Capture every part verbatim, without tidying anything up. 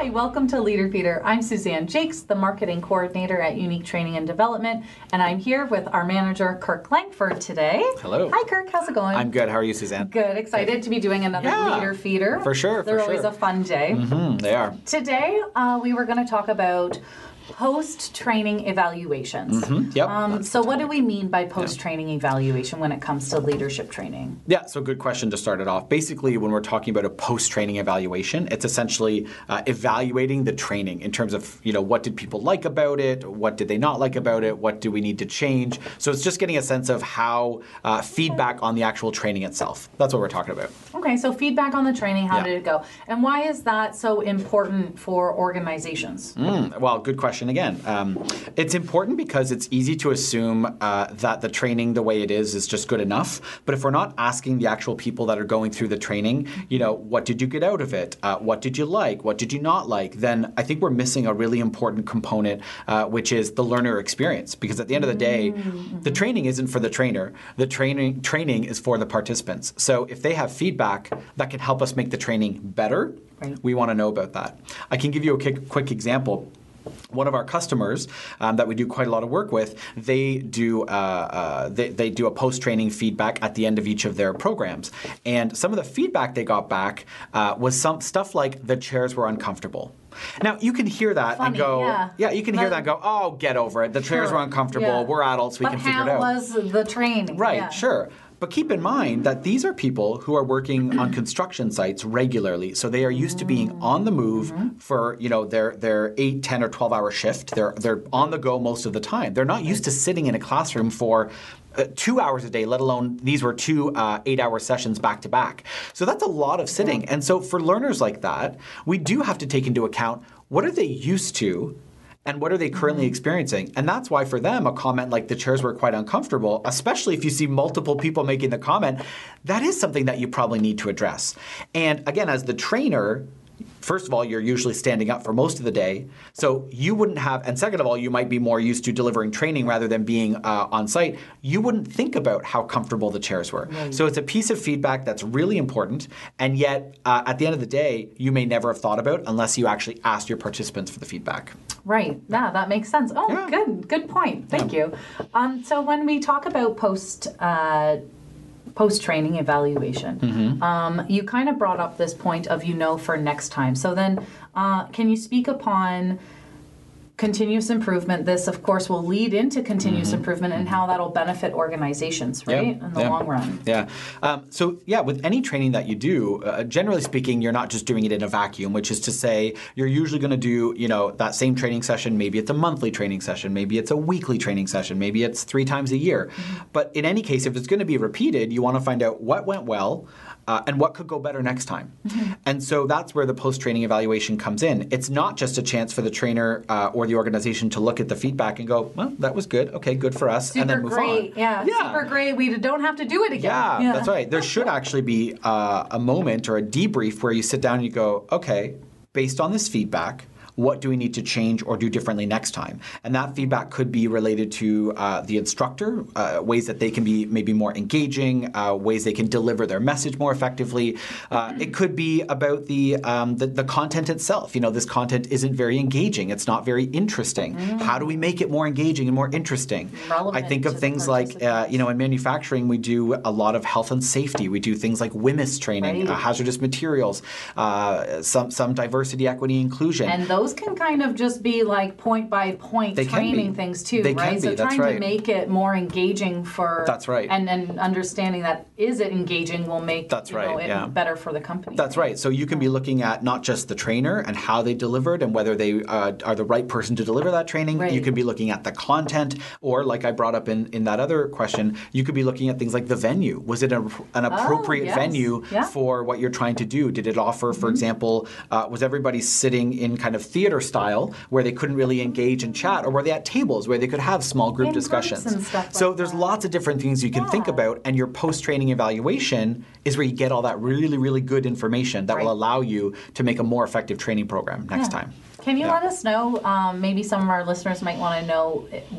Hi, welcome to Leader Feeder. I'm Suzanne Jakes, the Marketing Coordinator at Unique Training and Development, and I'm here with our manager, Kirk Langford, today. Hello. Hi, Kirk. How's it going? I'm good. How are you, Suzanne? Good. Excited Good. to be doing another Yeah, Leader Feeder. For sure, They're for always sure. a fun day. Mm-hmm, they are. Today, uh, we were going to talk about post-training evaluations. Mm-hmm, yep. Um, so what do we mean by post-training yeah. evaluation when it comes to leadership training? Yeah, so good question to start it off. Basically, when we're talking about a post-training evaluation, it's essentially uh, evaluating the training in terms of, you know, what did people like about it? What did they not like about it? What do we need to change? So it's just getting a sense of how uh, feedback on the actual training itself. That's what we're talking about. Okay, so feedback on the training, how yeah. did it go? And why is that so important for organizations? Mm, well, good question again. Um, it's important because it's easy to assume uh, that the training the way it is is just good enough. But if we're not asking the actual people that are going through the training, you know, what did you get out of it? Uh, what did you like? What did you not like? Then I think we're missing a really important component, uh, which is the learner experience. Because at the end of the day, mm-hmm. the training isn't for the trainer. The training training is for the participants. So if they have feedback that can help us make the training better, right. we want to know about that. I can give you a quick, quick example. One of our customers um, that we do quite a lot of work with, they do uh, uh, they, they do a post-training feedback at the end of each of their programs. And some of the feedback they got back uh, was some stuff like the chairs were uncomfortable. Now, you can hear that Funny, and go, yeah, yeah you can but, hear that and go, oh, get over it. The chairs sure, were uncomfortable. yeah. We're adults. We but can figure it out. how was the training? Right, yeah. sure. But keep in mind that these are people who are working on construction sites regularly. So they are used to being on the move mm-hmm. for, you know, their their eight, ten, or twelve hour shift. They're they're on the go most of the time. They're not used to sitting in a classroom for uh, two hours a day, let alone these were two uh, eight hour sessions back to back. So that's a lot of sitting. Yeah. And so for learners like that, we do have to take into account what are they used to and what are they currently experiencing? And that's why for them, a comment like the chairs were quite uncomfortable, especially if you see multiple people making the comment, that is something that you probably need to address. And again, as the trainer, first of all, you're usually standing up for most of the day. So you wouldn't have, and second of all, you might be more used to delivering training rather than being uh, on site. You wouldn't think about how comfortable the chairs were. Right. So it's a piece of feedback that's really important. And yet, uh, at the end of the day, you may never have thought about unless you actually asked your participants for the feedback. Right. Yeah, that makes sense. Oh, yeah. good. Good point. Thank yeah. you. Um, so when we talk about post uh, post-training evaluation, mm-hmm. um, you kind of brought up this point of, you know, for next time. So then uh, can you speak upon continuous improvement? This, of course, will lead into continuous mm-hmm. improvement and how that'll benefit organizations, right, yep. in the yep. long run. Yeah. Um, so, yeah, with any training that you do, uh, generally speaking, you're not just doing it in a vacuum, which is to say you're usually going to do, you know, that same training session. Maybe it's a monthly training session. Maybe it's a weekly training session. Maybe it's three times a year. Mm-hmm. But in any case, if it's going to be repeated, you want to find out what went well, Uh, and what could go better next time. Mm-hmm. And so that's where the post-training evaluation comes in. It's not just a chance for the trainer uh, or the organization to look at the feedback and go, well, that was good. Okay, good for us. Super and then move great. on. Yeah, yeah, super great. We don't have to do it again. Yeah, yeah. that's right. There should actually be uh, a moment or a debrief where you sit down and you go, okay, based on this feedback, what do we need to change or do differently next time? And that feedback could be related to uh, the instructor, uh, ways that they can be maybe more engaging, uh, ways they can deliver their message more effectively. Uh, it could be about the, um, the the content itself. You know, this content isn't very engaging. It's not very interesting. Mm. How do we make it more engaging and more interesting? Relevant I think of things like, uh, you know, in manufacturing, we do a lot of health and safety. We do things like W I M I S training, right. uh, hazardous materials, uh, some, some diversity, equity, inclusion. And those Those can kind of just be like point by point they training things too, they right? Can be. So That's trying right. to make it more engaging for That's right. and, and understanding that is it engaging will make That's you right. know, it yeah. better for the company. That's right. So you can be looking at not just the trainer and how they delivered and whether they uh, are the right person to deliver that training. Right. You can be looking at the content, or like I brought up in, in that other question, you could be looking at things like the venue. Was it a, an appropriate oh, yes. venue yeah. for what you're trying to do? Did it offer, for mm-hmm. example, uh, was everybody sitting in kind of theater style where they couldn't really engage and chat, or were they at tables where they could have small group in discussions? And stuff like so there's that. lots of different things you can yeah. think about, and your post-training evaluation is where you get all that really, really good information that right. will allow you to make a more effective training program next yeah. time. Can you yeah. let us know, um, maybe some of our listeners might want to know what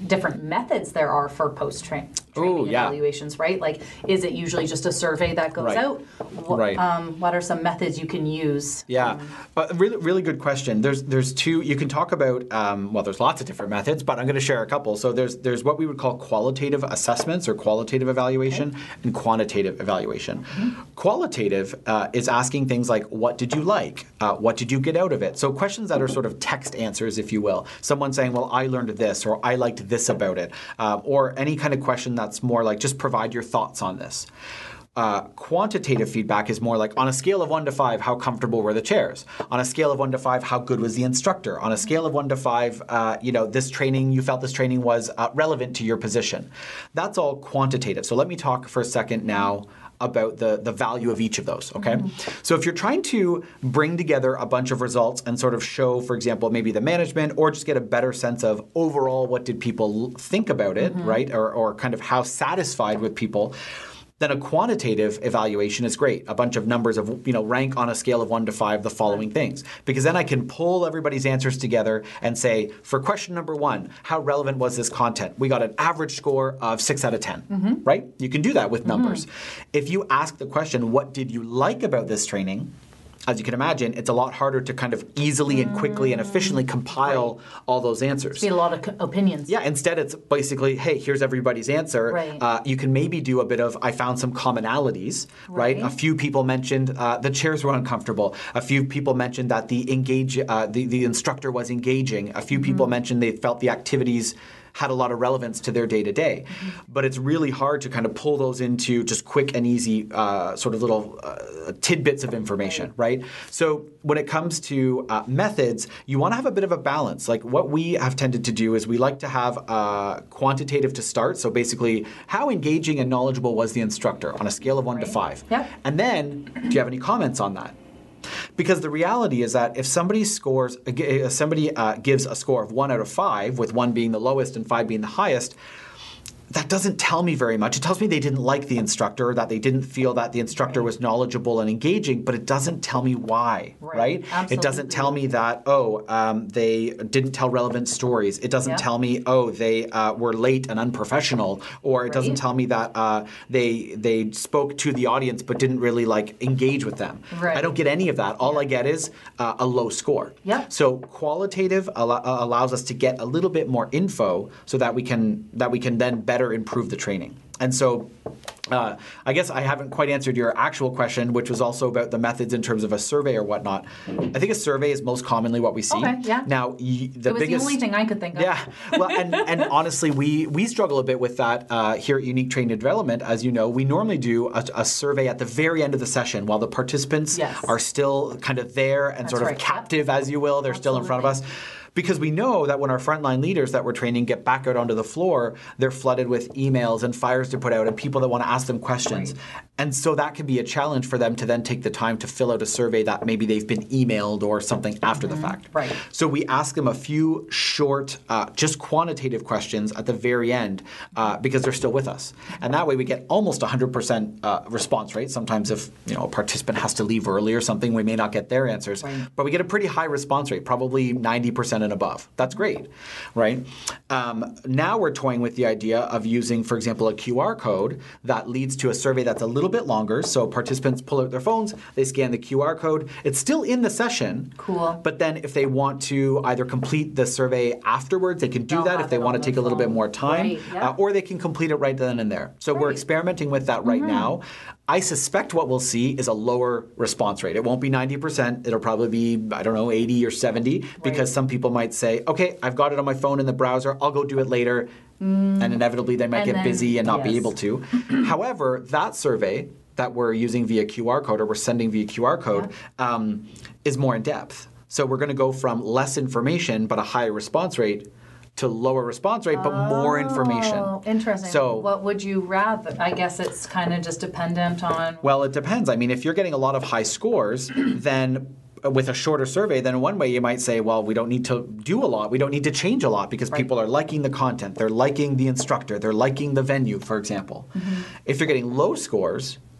different methods there are for post-training Oh, yeah. evaluations, right? Like, is it usually just a survey that goes Right. out? What, Right. um, what are some methods you can use? Yeah, but really, really good question. There's, there's two. You can talk about. Um, well, there's lots of different methods, but I'm going to share a couple. So there's, there's what we would call qualitative assessments or qualitative evaluation, okay. and quantitative evaluation. Mm-hmm. Qualitative uh, is asking things like, "What did you like? Uh, what did you get out of it?" So questions that are sort of text answers, if you will. Someone saying, "Well, I learned this," or "I liked this about it," uh, or any kind of question that's more like, "Just provide your thoughts on this." Uh, quantitative feedback is more like, on a scale of one to five, how comfortable were the chairs? On a scale of one to five, how good was the instructor? On a scale of one to five, uh, you know, this training, you felt this training was uh, relevant to your position. That's all quantitative. So let me talk for a second now about the, the value of each of those, okay? Mm-hmm. So if you're trying to bring together a bunch of results and sort of show, for example, maybe the management, or just get a better sense of overall what did people think about it, mm-hmm. right? Or, or kind of how satisfied with people, then a quantitative evaluation is great. A bunch of numbers of, you know, rank on a scale of one to five the following things. Because then I can pull everybody's answers together and say, for question number one, how relevant was this content? We got an average score of six out of ten, mm-hmm. right? You can do that with numbers. Mm-hmm. If you ask the question, what did you like about this training? As you can imagine, it's a lot harder to kind of easily and quickly and efficiently compile right. all those answers. See a lot of co- opinions. Yeah, instead it's basically, hey, here's everybody's answer. Right. Uh, you can maybe do a bit of, I found some commonalities, right? right? A few people mentioned uh, the chairs were uncomfortable. A few people mentioned that the engage, uh, the, the instructor was engaging. A few mm-hmm. people mentioned they felt the activities had a lot of relevance to their day-to-day. Mm-hmm. But it's really hard to kind of pull those into just quick and easy uh, sort of little uh, tidbits of information, right? So when it comes to uh, methods, you want to have a bit of a balance. Like what we have tended to do is we like to have uh, quantitative to start. So basically, how engaging and knowledgeable was the instructor on a scale of one right. to five? Yep. And then, do you have any comments on that? Because the reality is that if somebody scores, if somebody uh, gives a score of one out of five, with one being the lowest and five being the highest, that doesn't tell me very much. It tells me they didn't like the instructor, that they didn't feel that the instructor right. was knowledgeable and engaging, but it doesn't tell me why, right? right? Absolutely. It doesn't tell me that, oh, um, they didn't tell relevant stories. It doesn't yeah. tell me, oh, they uh, were late and unprofessional, or it right. doesn't tell me that uh, they they spoke to the audience but didn't really like engage with them. Right. I don't get any of that. All yeah. I get is uh, a low score. Yep. So qualitative al- allows us to get a little bit more info so that we can that we can then better improve the training. And so uh, I guess I haven't quite answered your actual question, which was also about the methods in terms of a survey or whatnot. I think a survey is most commonly what we see. Okay, yeah. Now, y- the it was biggest, the only thing I could think of. Yeah. Well, and, and honestly, we we struggle a bit with that uh, here at Unique Training and Development. As you know, we normally do a, a survey at the very end of the session while the participants yes. are still kind of there and That's sort of right. captive, as you will. They're Absolutely. still in front of us. Because we know that when our frontline leaders that we're training get back out onto the floor, they're flooded with emails and fires to put out and people that want to ask them questions. Right. And so that can be a challenge for them to then take the time to fill out a survey that maybe they've been emailed or something after mm-hmm. the fact. Right. So we ask them a few short, uh, just quantitative questions at the very end uh, because they're still with us. And that way we get almost one hundred percent uh, response rate. Sometimes if you know a participant has to leave early or something, we may not get their answers. Right. But we get a pretty high response rate, probably ninety percent and above. That's great, right? Um, now we're toying with the idea of using, for example, a Q R code that leads to a survey that's a little bit longer. So participants pull out their phones, they scan the Q R code. It's still in the session. Cool. But then if they want to either complete the survey afterwards, they can do They'll that if they want to take a little bit more time. Right, yeah. uh, or they can complete it right then and there. So right. we're experimenting with that right mm-hmm. now. I suspect what we'll see is a lower response rate. It won't be ninety percent. It'll probably be, I don't know, eighty or seventy right. because some people might say, okay, I've got it on my phone in the browser. I'll go do it later. Mm. And inevitably they might and get then, busy and not yes. be able to. However, that survey that we're using via Q R code or we're sending via Q R code yeah. um, is more in depth. So we're going to go from less information but a higher response rate to lower response rate, but oh, more information. Interesting. So, what would you rather? I guess it's kind of just dependent on... Well, it depends. I mean, if you're getting a lot of high scores, then with a shorter survey, then one way you might say, well, we don't need to do a lot. We don't need to change a lot because right. people are liking the content. They're liking the instructor. They're liking the venue, for example. Mm-hmm. If you're getting low scores,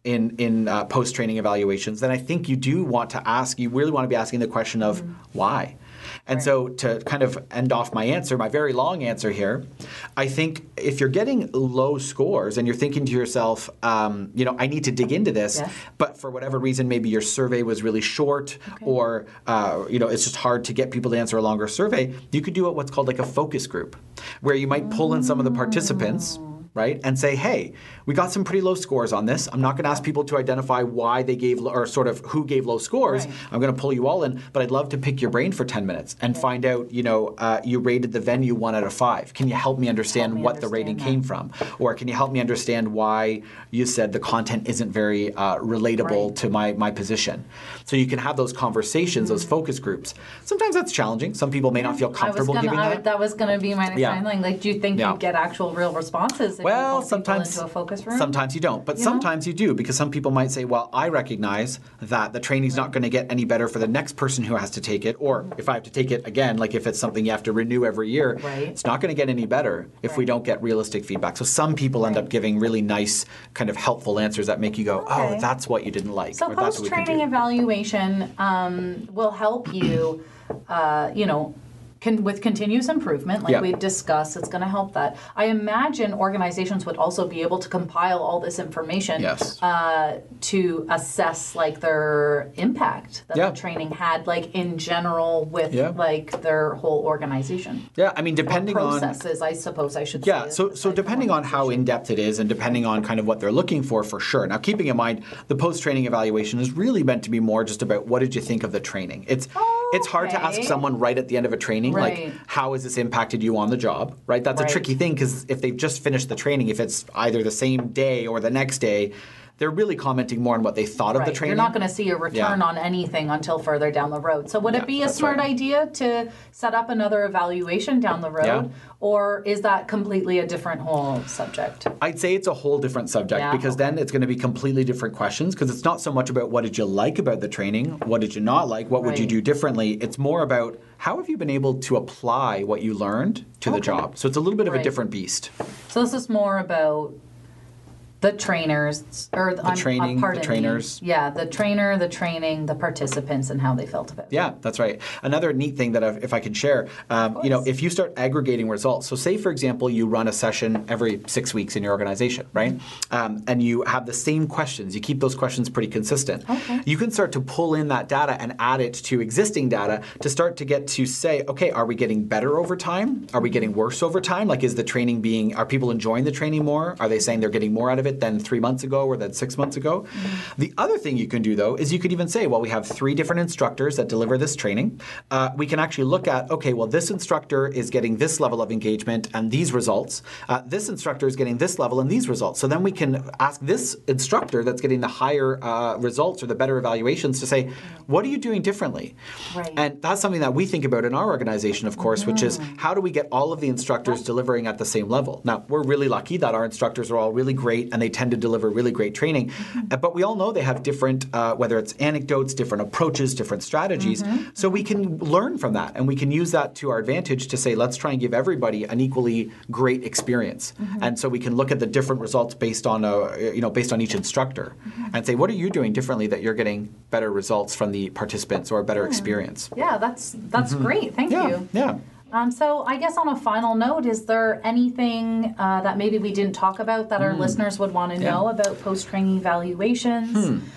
in in uh, post training evaluations, then I think you do want to ask. You really want to be asking the question of mm. why. And right. so to kind of end off my answer, my very long answer here, I think if you're getting low scores and you're thinking to yourself, um, you know, I need to dig into this, yes. but for whatever reason, maybe your survey was really short okay. or, uh, you know, it's just hard to get people to answer a longer survey, you could do what's called like a focus group, where you might pull in some of the participants, right, and say, hey, we got some pretty low scores on this. I'm not going to ask people to identify why they gave, or sort of who gave low scores. Right. I'm going to pull you all in, but I'd love to pick your brain for ten minutes and okay. find out, you know, uh, you rated the venue one out of five. Can you help me understand help me what understand the rating that. came from? Or can you help me understand why you said the content isn't very uh, relatable right. to my, my position? So you can have those conversations, mm-hmm. those focus groups. Sometimes that's challenging. Some people may not feel comfortable gonna, giving I, that. That was going to be my next yeah. line. Like, do you think yeah. you'd get actual real responses? Well, sometimes into a focus room? Sometimes you don't, but you sometimes know? you do, because some people might say, well, I recognize that the training's right. not going to get any better for the next person who has to take it, or mm-hmm. if I have to take it again, like if it's something you have to renew every year, right. it's not going to get any better if right. we don't get realistic feedback. So some people right. end up giving really nice, kind of helpful answers that make you go, okay. oh, that's what you didn't like. So post-training evaluation um, will help you, uh, you know, Can, with continuous improvement, like yep. we've discussed, it's going to help that. I imagine organizations would also be able to compile all this information yes. uh, to assess like their impact that yeah. the training had, like in general with yeah. like their whole organization. Yeah, I mean, depending or on processes, I suppose I should yeah, say. so so depending on how in depth it is, and depending on kind of what they're looking for, for sure. Now, keeping in mind, the post training evaluation is really meant to be more just about what did you think of the training. It's oh, it's hard okay. to ask someone right at the end of a training. Right. Like, how has this impacted you on the job, right? That's right. a tricky thing, because if they've just finished the training, if it's either the same day or the next day, they're really commenting more on what they thought right. of the training. You're not going to see a return yeah. on anything until further down the road. So would yeah, it be a smart right. idea to set up another evaluation down the road? Yeah. Or is that completely a different whole subject? I'd say it's a whole different subject yeah, because okay. then it's going to be completely different questions, because it's not so much about what did you like about the training, what did you not like, what right. would you do differently. It's more about how have you been able to apply what you learned to okay. the job. So it's a little bit of right. a different beast. So this is more about the trainers, or the training, uh, the trainers. Me. Yeah, the trainer, the training, the participants, and how they felt about it. Yeah, that's right. Another neat thing that I've, if I could share, um, you know, if you start aggregating results. So say, for example, you run a session every six weeks in your organization, right? Um, and you have the same questions. You keep those questions pretty consistent. Okay. You can start to pull in that data and add it to existing data to start to get to say, okay, are we getting better over time? Are we getting worse over time? Like, is the training being, are people enjoying the training more? Are they saying they're getting more out of it than three months ago or than six months ago? Mm-hmm. The other thing you can do, though, is you could even say, well, we have three different instructors that deliver this training. Uh, we can actually look at, okay, well, this instructor is getting this level of engagement and these results. Uh, this instructor is getting this level and these results. So then we can ask this instructor that's getting the higher uh, results or the better evaluations to say, what are you doing differently? Right. And that's something that we think about in our organization, of course, mm-hmm. which is how do we get all of the instructors delivering at the same level? Now, we're really lucky that our instructors are all really great and they tend to deliver really great training. Mm-hmm. But we all know they have different, uh, whether it's anecdotes, different approaches, different strategies. Mm-hmm. So we can learn from that, and we can use that to our advantage to say, let's try and give everybody an equally great experience. Mm-hmm. And so we can look at the different results based on a, you know, based on each instructor, mm-hmm. and say, what are you doing differently that you're getting better results from the participants or a better yeah. experience? Yeah, that's that's mm-hmm. great. Thank yeah. you. Yeah. Um, so I guess on a final note, is there anything uh, that maybe we didn't talk about that our mm. listeners would want to yeah. know about post-training evaluations? Hmm.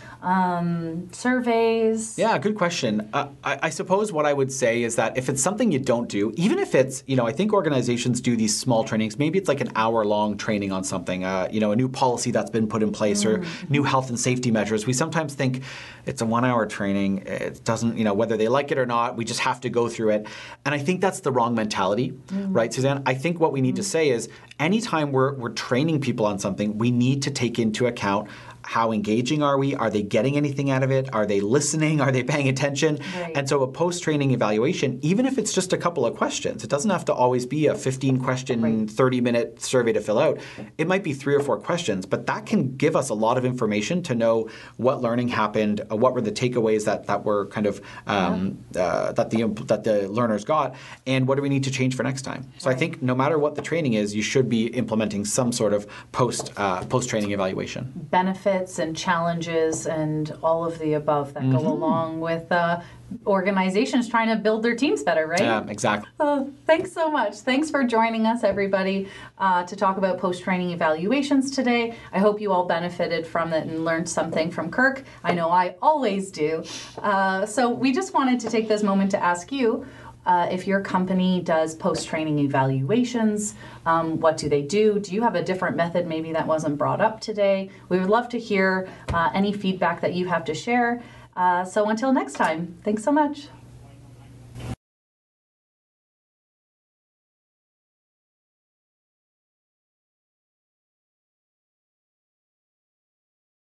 Um, surveys? Yeah, good question. Uh, I, I suppose what I would say is that if it's something you don't do, even if it's, you know, I think organizations do these small trainings. Maybe it's like an hour-long training on something, uh, you know, a new policy that's been put in place mm-hmm. or new health and safety measures. We sometimes think it's a one-hour training. It doesn't, you know, whether they like it or not, we just have to go through it. And I think that's the wrong mentality, mm-hmm. right, Suzanne? I think what we need mm-hmm. to say is anytime we're, we're training people on something, we need to take into account how engaging are we? Are they getting anything out of it? Are they listening? Are they paying attention? Right. And so a post-training evaluation, even if it's just a couple of questions, it doesn't have to always be a fifteen-question, right. thirty-minute survey to fill out. It might be three or four questions, but that can give us a lot of information to know what learning happened, uh, what were the takeaways that, that were kind of um, yeah. uh, that the that the learners got, and what do we need to change for next time. So right. I think no matter what the training is, you should be implementing some sort of post uh, post-training evaluation. Benefits. benefits and challenges and all of the above that mm-hmm. go along with uh, organizations trying to build their teams better, right? Yeah, exactly. Oh, thanks so much. Thanks for joining us, everybody, uh, to talk about post-training evaluations today. I hope you all benefited from it and learned something from Kirk. I know I always do. Uh, so we just wanted to take this moment to ask you, Uh, if your company does post-training evaluations, um, what do they do? Do you have a different method maybe that wasn't brought up today? We would love to hear uh, any feedback that you have to share. Uh, so until next time, thanks so much.